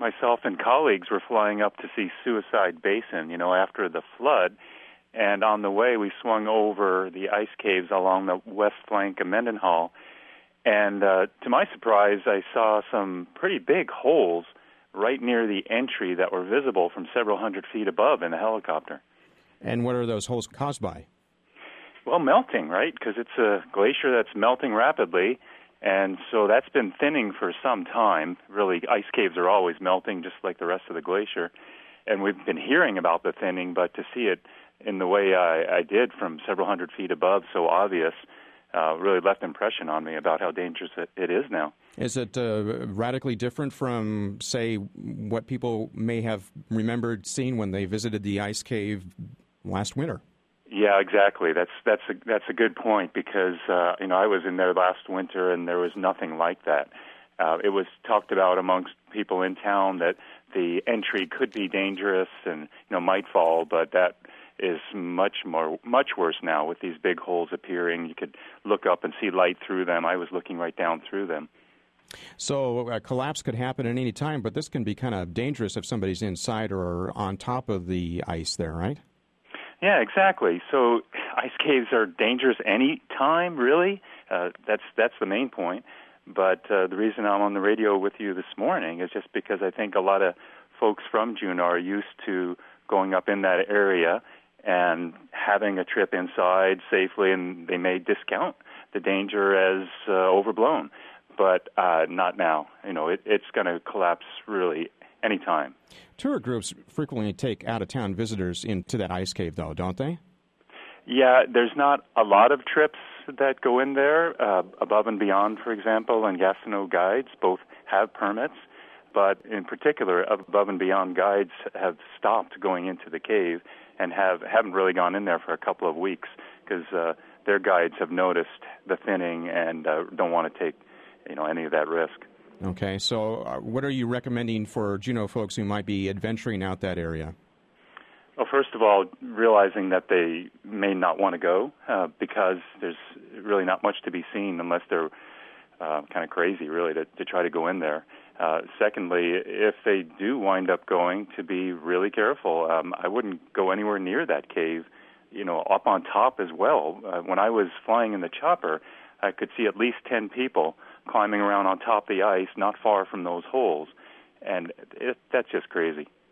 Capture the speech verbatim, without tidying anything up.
myself and colleagues were flying up to see Suicide Basin, you know, after the flood. And on the way, we swung over the ice caves along the west flank of Mendenhall. And uh, to my surprise, I saw some pretty big holes right near the entry that were visible from several hundred feet above in the helicopter. And what are those holes caused by? Well, melting, right? Because it's a glacier that's melting rapidly. And so that's been thinning for some time. Really, ice caves are always melting, just like the rest of the glacier. And we've been hearing about the thinning, but to see it in the way I, I did from several hundred feet above, so obvious, uh, really left an impression on me about how dangerous it, it is now. Is it uh, radically different from, say, what people may have remembered seeing when they visited the ice cave last winter? Yeah, exactly. That's that's a, that's a good point because uh, you know I was in there last winter and there was nothing like that. Uh, it was talked about amongst people in town that the entry could be dangerous and you know might fall, but that is much more much worse now with these big holes appearing. You could look up and see light through them. I was looking right down through them. So a collapse could happen at any time, but this can be kind of dangerous if somebody's inside or on top of the ice there, right? Yeah, exactly. So ice caves are dangerous any time, really. Uh, that's that's the main point. But uh, the reason I'm on the radio with you this morning is just because I think a lot of folks from Juneau are used to going up in that area and having a trip inside safely, and they may discount the danger as uh, overblown. But uh, not now. You know, it, it's going to collapse really anytime. Tour groups frequently take out-of-town visitors into that ice cave, though, don't they? Yeah, there's not a lot of trips that go in there. Uh, Above and Beyond, for example, and Gastineau Guides both have permits. But in particular, Above and Beyond Guides have stopped going into the cave and have, haven't really gone in there for a couple of weeks because uh, their guides have noticed the thinning and uh, don't want to take you know, any of that risk. Okay, so uh, what are you recommending for Juneau folks who might be adventuring out that area? Well, first of all, realizing that they may not want to go uh, because there's really not much to be seen unless they're uh, kind of crazy, really, to, to try to go in there. Uh, secondly, if they do wind up going, to be really careful. Um, I wouldn't go anywhere near that cave, you know, up on top as well. Uh, when I was flying in the chopper, I could see at least ten people climbing around on top of the ice not far from those holes, and it, that's just crazy.